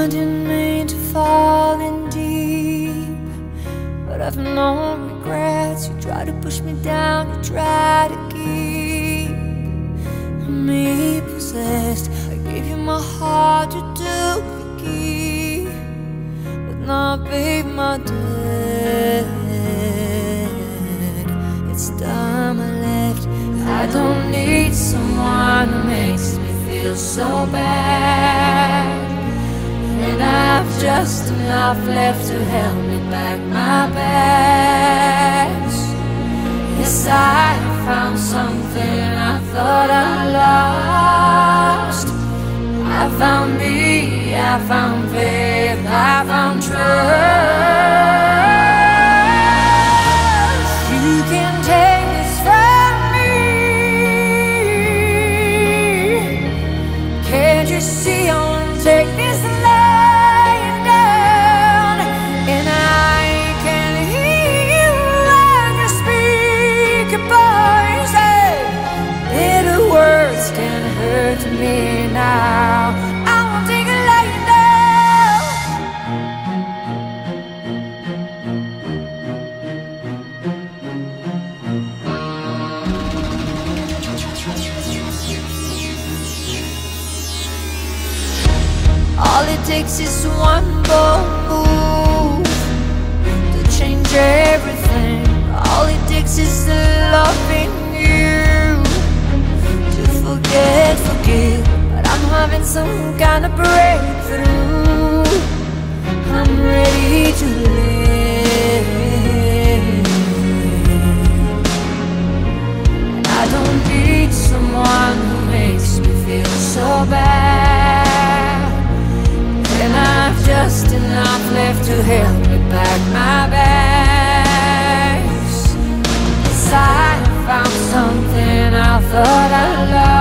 didn't mean to fall in deep, but I've no regrets. You try to push me down, you try to keep me possessed. I gave you my heart, you took the key, but now, babe, my dead. It's time I left. I don't need someone who makes me feel so bad, and I've just enough left to help me pack my bags. Yes, I found something I thought I lost. I found me, I found faith, I found trust. You can take this from me. Can't you see I won't take this lying down? And I can hear you when you speak your poison. Bitter words can hurt me now. I won't take it lying down. All it takes is one bold move to change everything. All it takes is the loving you to forgive. But I'm having some kind of breakthrough. I'm ready to live, and I don't need someone who makes me feel so bad. And I've just enough left to help me pack my bags. Yes, I found something I thought I loved.